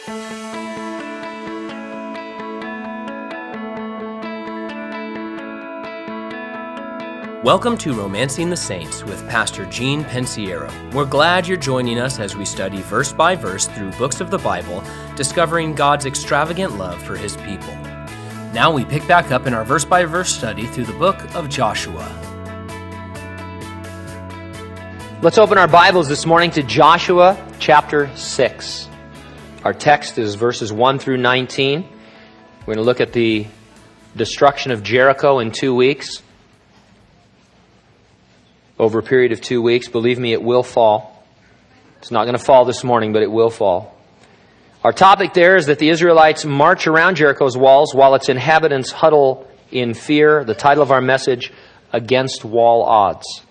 Welcome to Romancing the Saints with Pastor Gene Pensiero. We're glad you're joining us as we study verse by verse through books of the Bible, discovering God's extravagant love for His people. Now we pick back up in our verse by verse study through the book of Joshua. Let's open our Bibles this morning to Joshua chapter 6. Our text is verses 1 through 19. We're going to look at the destruction of Jericho in 2 weeks. Over a period of 2 weeks. Believe me, it will fall. It's not going to fall this morning, but it will fall. Our topic there is that the Israelites march around Jericho's walls while its inhabitants huddle in fear. The title of our message, Against Wall Odds.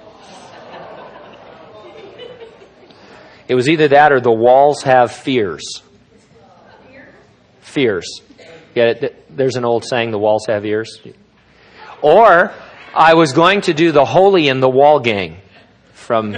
It was either that or the walls have fears. Fears. Yeah, there's an old saying, the walls have ears. Or I was going to do the Hole in the Wall Gang from...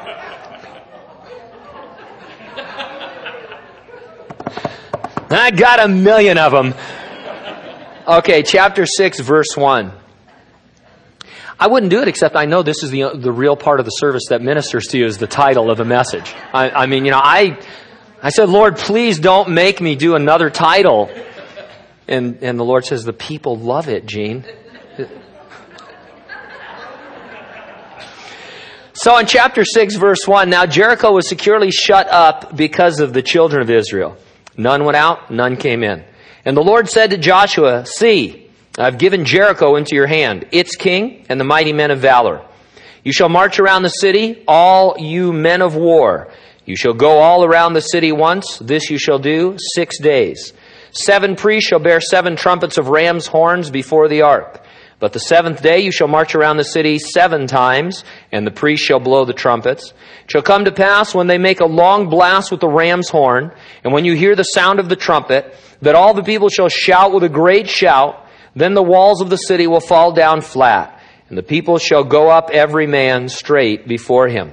I got a million of them. Okay, chapter 6, verse 1. I wouldn't do it except I know this is the real part of the service that ministers to you is the title of the message. I said, Lord, please don't make me do another title. And the Lord says, the people love it, Gene. So in chapter 6, verse 1, now Jericho was securely shut up because of the children of Israel. None went out, none came in. And the Lord said to Joshua, see, I've given Jericho into your hand, its king and the mighty men of valor. You shall march around the city, all you men of war. You shall go all around the city once. This you shall do 6 days. 7 priests shall bear 7 trumpets of ram's horns before the ark. But the 7th day you shall march around the city 7 times, and the priests shall blow the trumpets. It shall come to pass when they make a long blast with the ram's horn, and when you hear the sound of the trumpet, that all the people shall shout with a great shout. Then the walls of the city will fall down flat, and the people shall go up every man straight before him.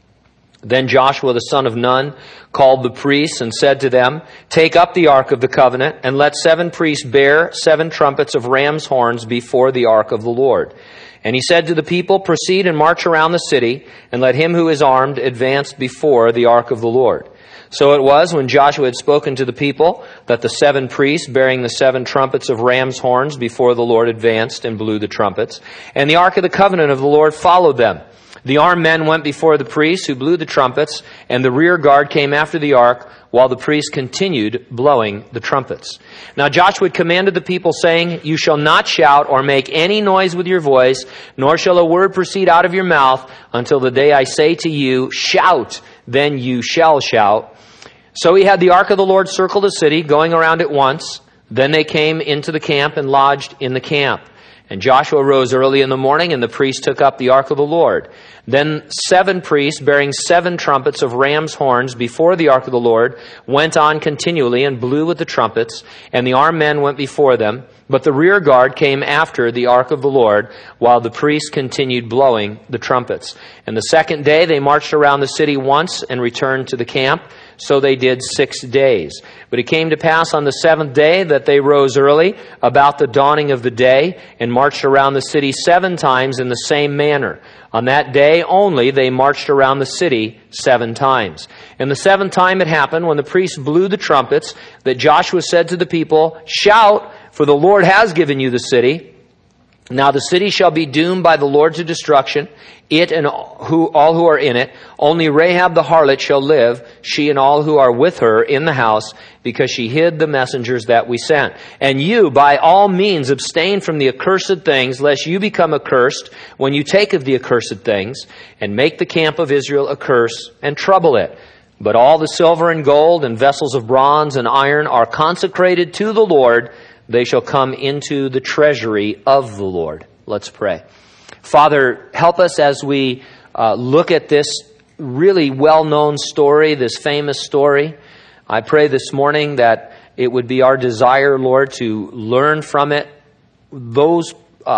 Then Joshua the son of Nun called the priests and said to them, take up the ark of the covenant, and let 7 priests bear 7 trumpets of ram's horns before the ark of the Lord. And he said to the people, proceed and march around the city, and let him who is armed advance before the ark of the Lord. So it was, when Joshua had spoken to the people, that the 7 priests bearing the 7 trumpets of ram's horns before the Lord advanced and blew the trumpets. And the ark of the covenant of the Lord followed them. The armed men went before the priests who blew the trumpets, and the rear guard came after the ark, while the priests continued blowing the trumpets. Now Joshua had commanded the people, saying, you shall not shout or make any noise with your voice, nor shall a word proceed out of your mouth, until the day I say to you, shout, then you shall shout. So he had the ark of the Lord circle the city, going around it once. Then they came into the camp and lodged in the camp. And Joshua rose early in the morning, and the priests took up the ark of the Lord. Then 7 priests, bearing 7 trumpets of ram's horns before the ark of the Lord, went on continually and blew with the trumpets, and the armed men went before them. But the rear guard came after the ark of the Lord, while the priests continued blowing the trumpets. And the 2nd day they marched around the city once and returned to the camp. So they did 6 days. But it came to pass on the 7th day that they rose early, about the dawning of the day, and marched around the city 7 times in the same manner. On that day only they marched around the city 7 times. And the 7th time it happened, when the priests blew the trumpets, that Joshua said to the people, shout, for the Lord has given you the city. Now the city shall be doomed by the Lord to destruction, it and all who are in it. Only Rahab the harlot shall live, she and all who are with her in the house, because she hid the messengers that we sent. And you, by all means, abstain from the accursed things, lest you become accursed when you take of the accursed things, and make the camp of Israel a curse, and trouble it. But all the silver and gold and vessels of bronze and iron are consecrated to the Lord. They shall come into the treasury of the Lord. Let's pray. Father, help us as we look at this really well-known story, this famous story. I pray this morning that it would be our desire, Lord, to learn from it those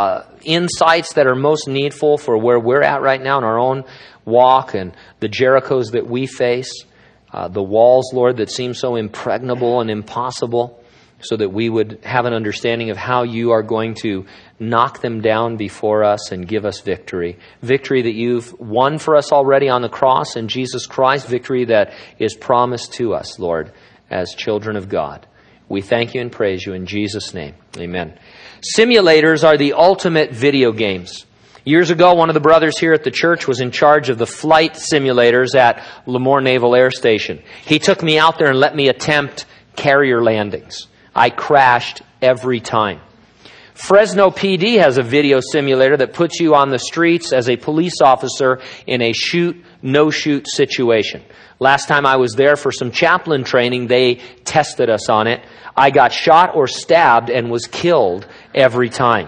insights that are most needful for where we're at right now in our own walk and the Jerichos that we face. the walls, Lord, that seem so impregnable and impossible, so that we would have an understanding of how you are going to knock them down before us and give us victory. Victory that you've won for us already on the cross in Jesus Christ. Victory that is promised to us, Lord, as children of God. We thank you and praise you in Jesus' name. Amen. Simulators are the ultimate video games. Years ago, one of the brothers here at the church was in charge of the flight simulators at Lemoore Naval Air Station. He took me out there and let me attempt carrier landings. I crashed every time. Fresno PD has a video simulator that puts you on the streets as a police officer in a shoot, no-shoot situation. Last time I was there for some chaplain training, they tested us on it. I got shot or stabbed and was killed every time.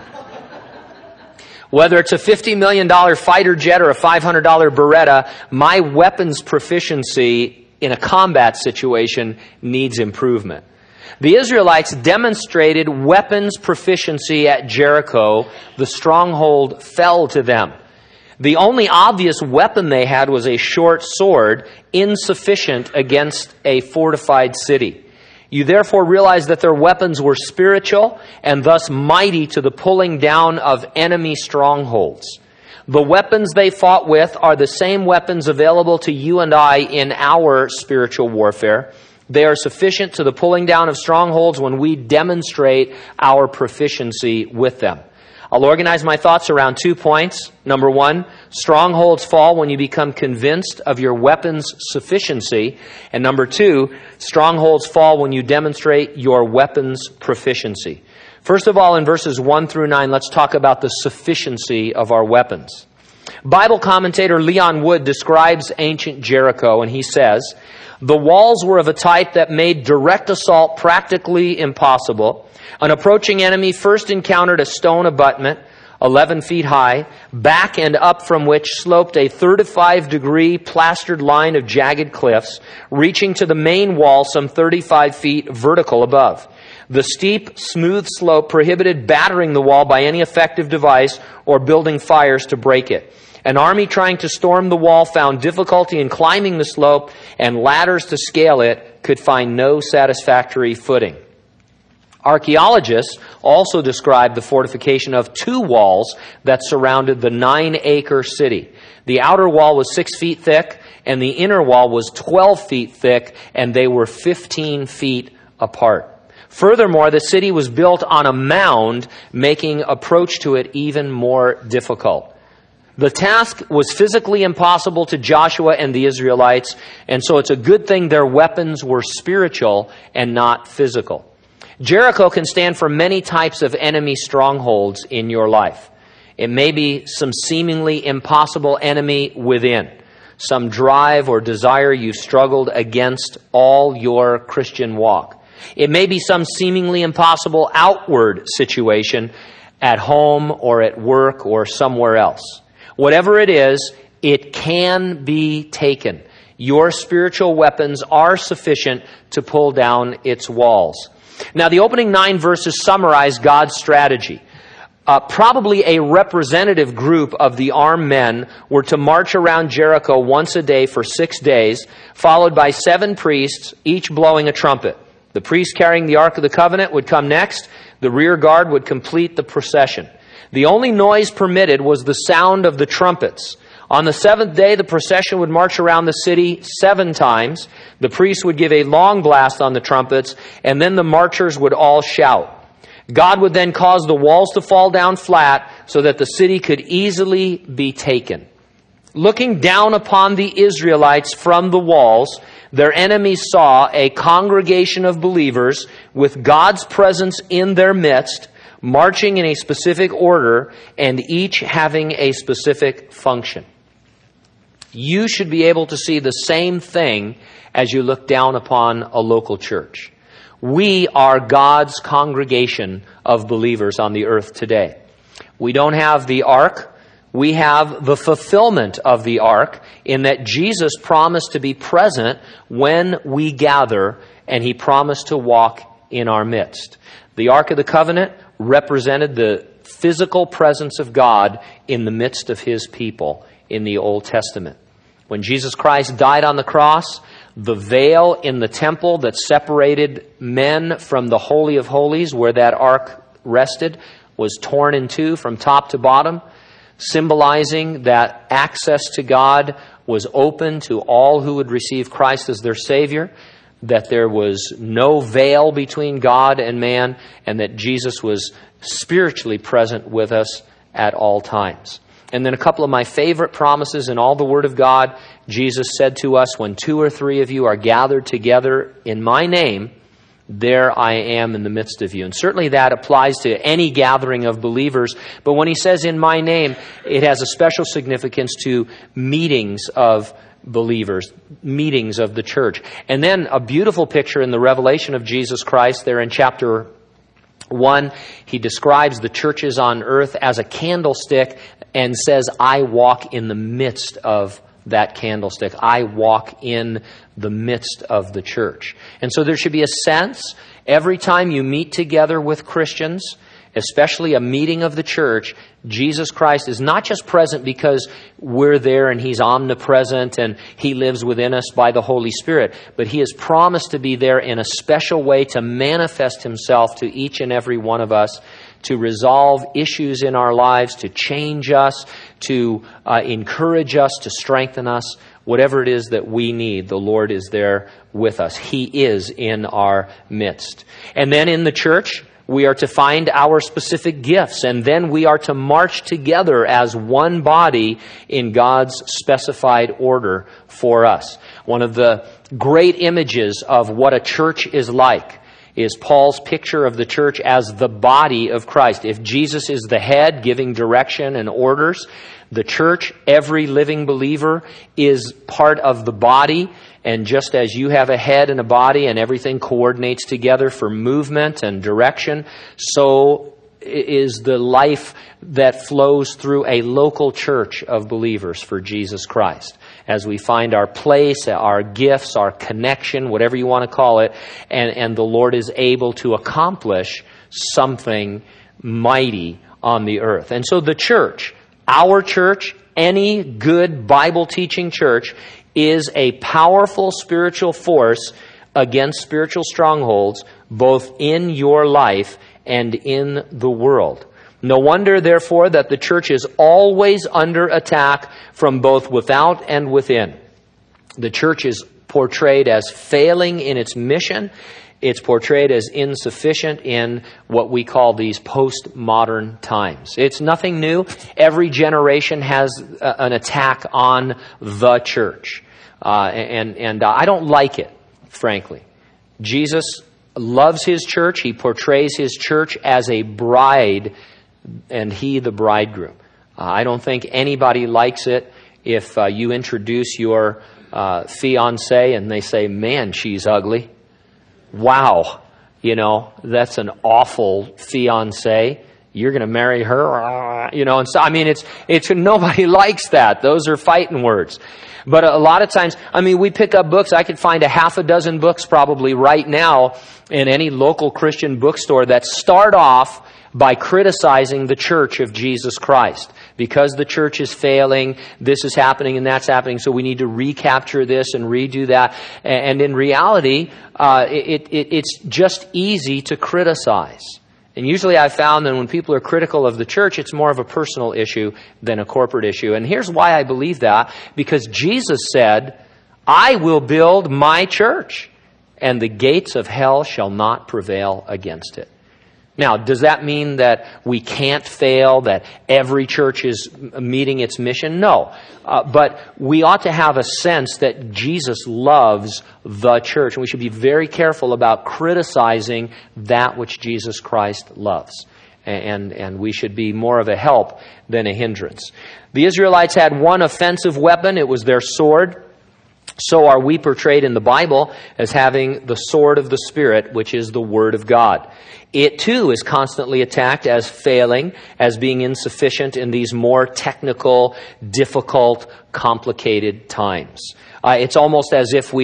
Whether it's a $50 million fighter jet or a $500 Beretta, my weapons proficiency in a combat situation needs improvement. The Israelites demonstrated weapons proficiency at Jericho. The stronghold fell to them. The only obvious weapon they had was a short sword, insufficient against a fortified city. You therefore realize that their weapons were spiritual and thus mighty to the pulling down of enemy strongholds. The weapons they fought with are the same weapons available to you and I in our spiritual warfare. They are sufficient to the pulling down of strongholds when we demonstrate our proficiency with them. I'll organize my thoughts around 2 points. Number one, strongholds fall when you become convinced of your weapon's sufficiency. And number two, strongholds fall when you demonstrate your weapon's proficiency. First of all, in verses 1 through 9, let's talk about the sufficiency of our weapons. Bible commentator Leon Wood describes ancient Jericho, and he says, the walls were of a type that made direct assault practically impossible. An approaching enemy first encountered a stone abutment, 11 feet high, back and up from which sloped a 35-degree plastered line of jagged cliffs, reaching to the main wall some 35 feet vertical above. The steep, smooth slope prohibited battering the wall by any effective device or building fires to break it. An army trying to storm the wall found difficulty in climbing the slope, and ladders to scale it could find no satisfactory footing. Archaeologists also describe the fortification of 2 walls that surrounded the 9-acre city. The outer wall was 6 feet thick, and the inner wall was 12 feet thick, and they were 15 feet apart. Furthermore, the city was built on a mound, making approach to it even more difficult. The task was physically impossible to Joshua and the Israelites, and so it's a good thing their weapons were spiritual and not physical. Jericho can stand for many types of enemy strongholds in your life. It may be some seemingly impossible enemy within, some drive or desire you've struggled against all your Christian walk. It may be some seemingly impossible outward situation at home or at work or somewhere else. Whatever it is, it can be taken. Your spiritual weapons are sufficient to pull down its walls. Now, the opening 9 verses summarize God's strategy. Probably a representative group of the armed men were to march around Jericho once a day for 6 days, followed by 7 priests, each blowing a trumpet. The priest carrying the Ark of the Covenant would come next. The rear guard would complete the procession. The only noise permitted was the sound of the trumpets. On the 7th day, the procession would march around the city 7 times. The priest would give a long blast on the trumpets, and then the marchers would all shout. God would then cause the walls to fall down flat so that the city could easily be taken. Looking down upon the Israelites from the walls, their enemies saw a congregation of believers with God's presence in their midst, marching in a specific order, and each having a specific function. You should be able to see the same thing as you look down upon a local church. We are God's congregation of believers on the earth today. We don't have the ark. We have the fulfillment of the ark in that Jesus promised to be present when we gather, and He promised to walk in our midst. The Ark of the Covenant represented the physical presence of God in the midst of His people in the Old Testament. When Jesus Christ died on the cross, The veil in the temple that separated men from the Holy of Holies, where that ark rested, was torn in two from top to bottom, symbolizing that access to God was open to all who would receive Christ as their Savior, that there was no veil between God and man, and that Jesus was spiritually present with us at all times. And then a couple of my favorite promises in all the Word of God. Jesus said to us, when 2 or 3 of you are gathered together in my name, there I am in the midst of you. And certainly that applies to any gathering of believers. But when he says in my name, it has a special significance to meetings of believers, meetings of the church. And then a beautiful picture in the revelation of Jesus Christ there in chapter 1. He describes the churches on earth as a candlestick and says, I walk in the midst of that candlestick. I walk in the midst of the church. And so there should be a sense every time you meet together with Christians, especially a meeting of the church, Jesus Christ is not just present because we're there and He's omnipresent and He lives within us by the Holy Spirit, but He has promised to be there in a special way to manifest Himself to each and every one of us, to resolve issues in our lives, to change us, to encourage us, to strengthen us. Whatever it is that we need, the Lord is there with us. He is in our midst. And then in the church, we are to find our specific gifts, and then we are to march together as one body in God's specified order for us. One of the great images of what a church is like is Paul's picture of the church as the body of Christ. If Jesus is the head giving direction and orders, the church, every living believer, is part of the body. And just as you have a head and a body and everything coordinates together for movement and direction, so is the life that flows through a local church of believers for Jesus Christ. As we find our place, our gifts, our connection, whatever you want to call it, and the Lord is able to accomplish something mighty on the earth. And so the church, our church, any good Bible-teaching church, is a powerful spiritual force against spiritual strongholds, both in your life and in the world. No wonder, therefore, that the church is always under attack from both without and within. The church is portrayed as failing in its mission. It's portrayed as insufficient in what we call these postmodern times. It's nothing new. Every generation has an attack on the church. And I don't like it, frankly. Jesus loves His church. He portrays His church as a bride, and He the bridegroom. I don't think anybody likes it if you introduce your fiancé and they say, man, she's ugly. Wow, that's an awful fiancé. You're going to marry her, and so, I mean, it's nobody likes that. Those are fighting words. But a lot of times, we pick up books. I could find 6 books probably right now in any local Christian bookstore that start off by criticizing the church of Jesus Christ. Because the church is failing, this is happening and that's happening, so we need to recapture this and redo that. And in reality, it's just easy to criticize. And usually I've found that when people are critical of the church, it's more of a personal issue than a corporate issue. And here's why I believe that. Because Jesus said, I will build my church, and the gates of hell shall not prevail against it. Now, does that mean that we can't fail, that every church is meeting its mission? No. But we ought to have a sense that Jesus loves the church, and we should be very careful about criticizing that which Jesus Christ loves. And we should be more of a help than a hindrance. The Israelites had one offensive weapon. It was their sword. So are we portrayed in the Bible as having the sword of the Spirit, which is the Word of God. It too is constantly attacked as failing, as being insufficient in these more technical, difficult, complicated times. It's almost as if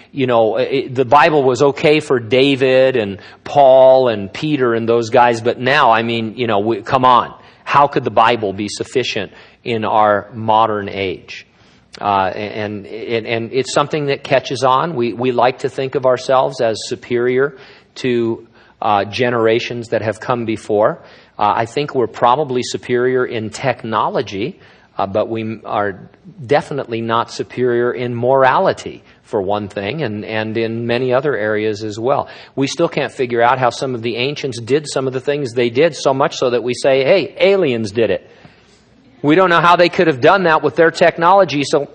the Bible was okay for David and Paul and Peter and those guys, but now, come on. How could the Bible be sufficient in our modern age? And it's something that catches on. We like to think of ourselves as superior to generations that have come before. I think we're probably superior in technology, but we are definitely not superior in morality, for one thing, and in many other areas as well. We still can't figure out how some of the ancients did some of the things they did, so much so that we say, hey, aliens did it. We don't know how they could have done that with their technology, so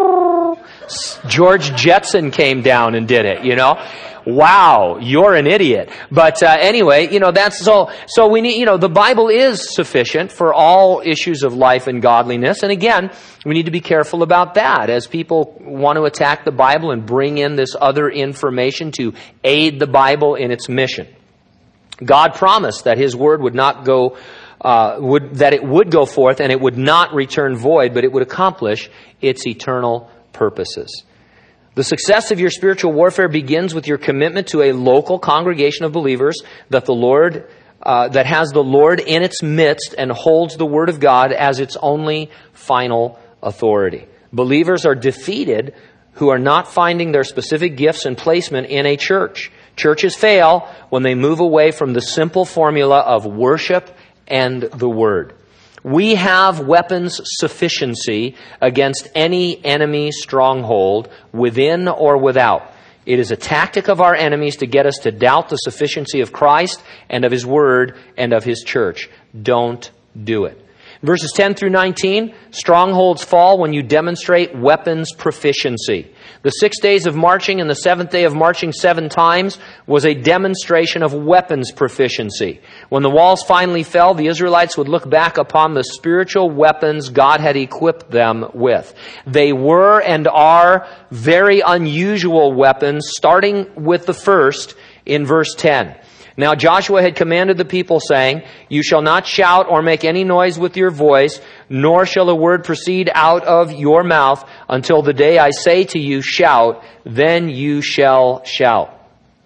George Jetson came down and did it, Wow, you're an idiot. But anyway, that's so we need, the Bible is sufficient for all issues of life and godliness. And again, we need to be careful about that as people want to attack the Bible and bring in this other information to aid the Bible in its mission. God promised that His Word would not go, that it would go forth and it would not return void, but it would accomplish its eternal purposes. The success of your spiritual warfare begins with your commitment to a local congregation of believers that that has the Lord in its midst and holds the Word of God as its only final authority. Believers are defeated who are not finding their specific gifts and placement in a church. Churches fail when they move away from the simple formula of worship and the Word. We have weapons sufficiency against any enemy stronghold, within or without. It is a tactic of our enemies to get us to doubt the sufficiency of Christ and of His Word and of His church. Don't do it. Verses 10 through 19, strongholds fall when you demonstrate weapons proficiency. The 6 days of marching and the seventh day of marching 7 times was a demonstration of weapons proficiency. When the walls finally fell, the Israelites would look back upon the spiritual weapons God had equipped them with. They were and are very unusual weapons, starting with the first in verse 10. Now Joshua had commanded the people, saying, "You shall not shout or make any noise with your voice, nor shall a word proceed out of your mouth until the day I say to you, shout, then you shall shout."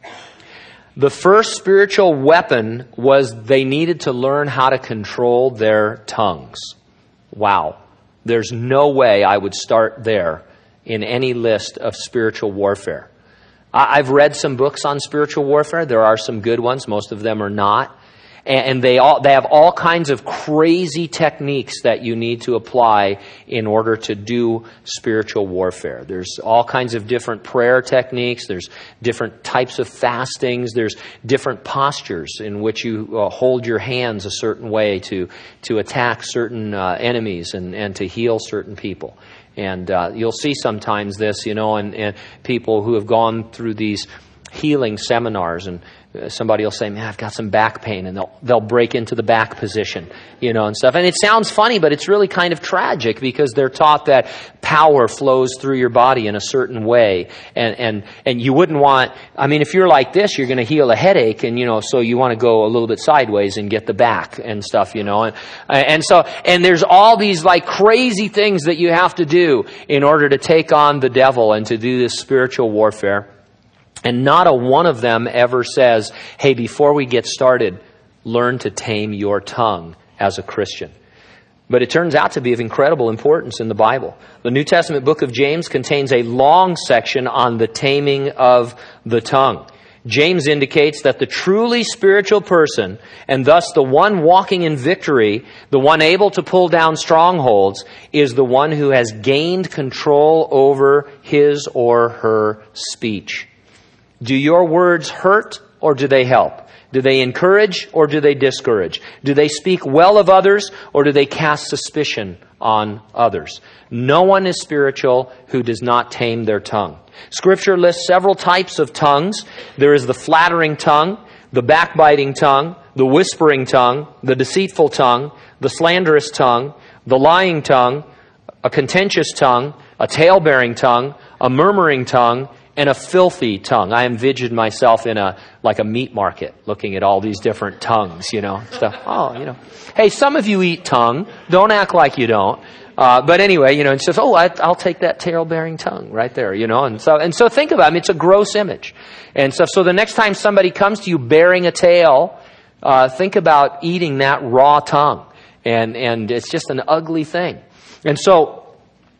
The first spiritual weapon was they needed to learn how to control their tongues. Wow. There's no way I would start there in any list of spiritual warfare. I've read some books on spiritual warfare. There are some good ones. Most of them are not. And they have all kinds of crazy techniques that you need to apply in order to do spiritual warfare. There's all kinds of different prayer techniques. There's different types of fastings. There's different postures in which you hold your hands a certain way to attack certain enemies and to heal certain people. And you'll see sometimes this, and people who have gone through these healing seminars, and somebody will say, "Man, I've got some back pain," and they'll break into the back position, and stuff. And it sounds funny, but it's really kind of tragic because they're taught that power flows through your body in a certain way, and you wouldn't want. I mean, if you're like this, you're going to heal a headache, and so you want to go a little bit sideways and get the back and stuff, and there's all these like crazy things that you have to do in order to take on the devil and to do this spiritual warfare. And not a one of them ever says, "Hey, before we get started, learn to tame your tongue as a Christian." But it turns out to be of incredible importance in the Bible. The New Testament book of James contains a long section on the taming of the tongue. James indicates that the truly spiritual person, and thus the one walking in victory, the one able to pull down strongholds, is the one who has gained control over his or her speech. Do your words hurt or do they help? Do they encourage or do they discourage? Do they speak well of others or do they cast suspicion on others? No one is spiritual who does not tame their tongue. Scripture lists several types of tongues. There is the flattering tongue, the backbiting tongue, the whispering tongue, the deceitful tongue, the slanderous tongue, the lying tongue, a contentious tongue, a tale-bearing tongue, a murmuring tongue, and a filthy tongue. I envisioned myself in a meat market looking at all these different tongues, stuff. Hey, some of you eat tongue. Don't act like you don't. But anyway, it says, I'll take that tale-bearing tongue right there, and so think about it. It's a gross image and stuff. So the next time somebody comes to you bearing a tale, think about eating that raw tongue. And it's just an ugly thing. And so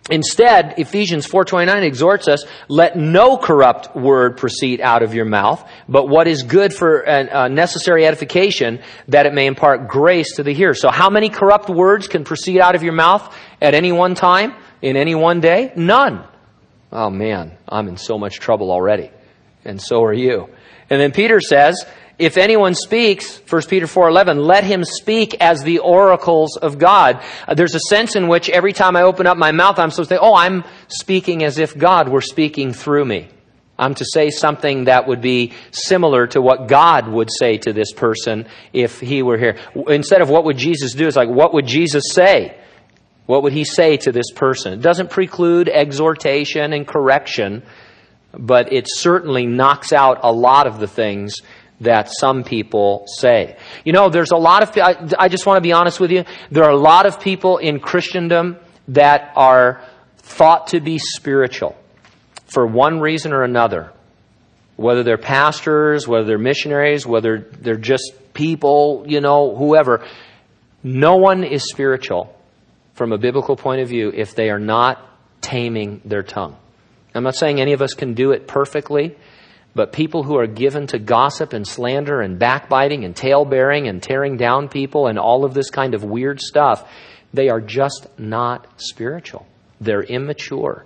Instead, Ephesians 4:29 exhorts us, let no corrupt word proceed out of your mouth, but what is good for necessary edification, that it may impart grace to the hearer. So how many corrupt words can proceed out of your mouth at any one time, in any one day? None. Oh man, I'm in so much trouble already. And so are you. And then Peter says, if anyone speaks, 1 Peter 4:11, let him speak as the oracles of God. There's a sense in which every time I open up my mouth, I'm supposed to say, I'm speaking as if God were speaking through me. I'm to say something that would be similar to what God would say to this person if he were here. Instead of what would Jesus do, it's like, what would Jesus say? What would he say to this person? It doesn't preclude exhortation and correction, but it certainly knocks out a lot of the things that some people say. You know, there's a lot of, I just want to be honest with you, there are a lot of people in Christendom that are thought to be spiritual for one reason or another. Whether they're pastors, whether they're missionaries, whether they're just people, you know, whoever. No one is spiritual from a biblical point of view if they are not taming their tongue. I'm not saying any of us can do it perfectly, but people who are given to gossip and slander and backbiting and tale-bearing and tearing down people and all of this kind of weird stuff, they are just not spiritual. They're immature.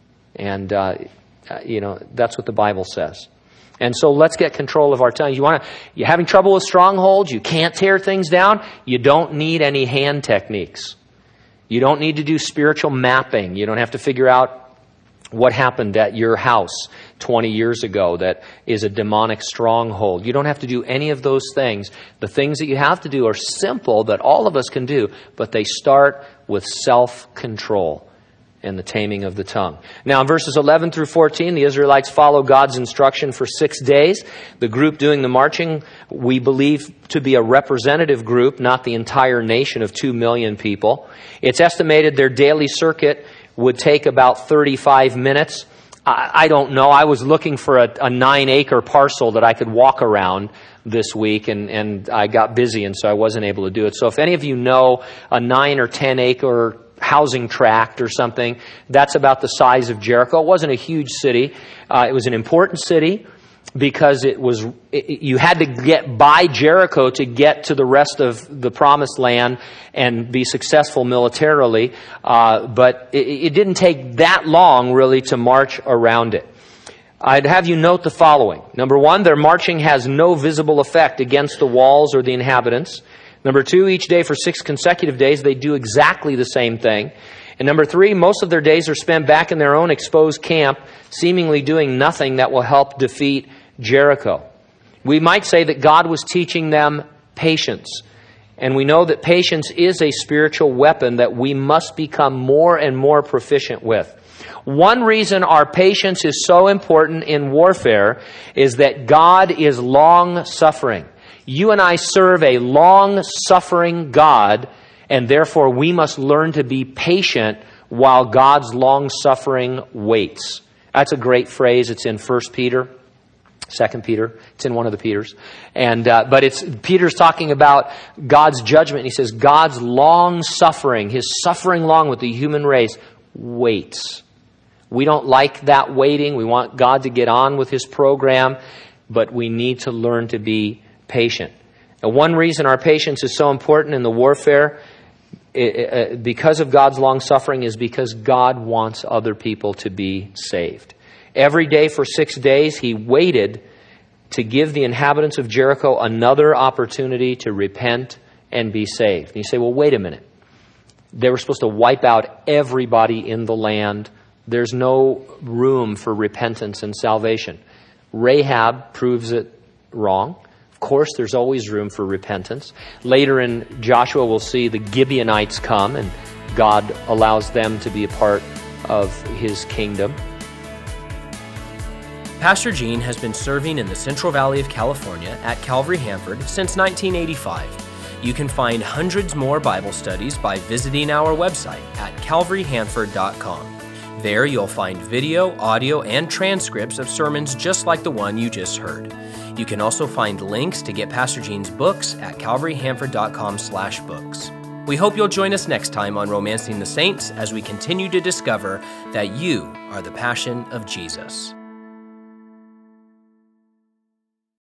And, that's what the Bible says. And so let's get control of our tongue. You're having trouble with strongholds, you can't tear things down, you don't need any hand techniques. You don't need to do spiritual mapping. You don't have to figure out what happened at your house 20 years ago that is a demonic stronghold. You don't have to do any of those things. The things that you have to do are simple that all of us can do, but they start with self-control and the taming of the tongue. Now in verses 11 through 14, the Israelites follow God's instruction for 6 days. The group doing the marching, we believe to be a representative group, not the entire nation of 2 million people. It's estimated their daily circuit would take about 35 minutes. I don't know. I was looking for a 9-acre parcel that I could walk around this week, and I got busy, and so I wasn't able to do it. So if any of you know a 9 or 10-acre housing tract or something, that's about the size of Jericho. It wasn't a huge city. It was an important city because you had to get by Jericho to get to the rest of the promised land and be successful militarily. But it didn't take that long, really, to march around it. I'd have you note the following. Number one, their marching has no visible effect against the walls or the inhabitants. Number two, each day for 6 consecutive days, they do exactly the same thing. And number three, most of their days are spent back in their own exposed camp, seemingly doing nothing that will help defeat Jericho. We might say that God was teaching them patience. And we know that patience is a spiritual weapon that we must become more and more proficient with. One reason our patience is so important in warfare is that God is long-suffering. You and I serve a long-suffering God, and therefore we must learn to be patient while God's long-suffering waits. That's a great phrase. It's in 1 Peter, 2 Peter. It's in one of the Peters. But Peter's talking about God's judgment. He says God's long-suffering, His suffering long with the human race, waits. We don't like that waiting. We want God to get on with His program, but we need to learn to be patient. And one reason our patience is so important in the warfare because of God's long-suffering is because God wants other people to be saved. Every day for 6 days, He waited to give the inhabitants of Jericho another opportunity to repent and be saved. And you say, well, wait a minute. They were supposed to wipe out everybody in the land. There's no room for repentance and salvation. Rahab proves it wrong. Of course, there's always room for repentance. Later in Joshua, we'll see the Gibeonites come, and God allows them to be a part of His kingdom. Pastor Gene has been serving in the Central Valley of California at Calvary Hanford since 1985. You can find hundreds more Bible studies by visiting our website at calvaryhanford.com. There you'll find video, audio, and transcripts of sermons just like the one you just heard. You can also find links to get Pastor Gene's books at calvaryhanford.com/books. We hope you'll join us next time on Romancing the Saints as we continue to discover that you are the passion of Jesus.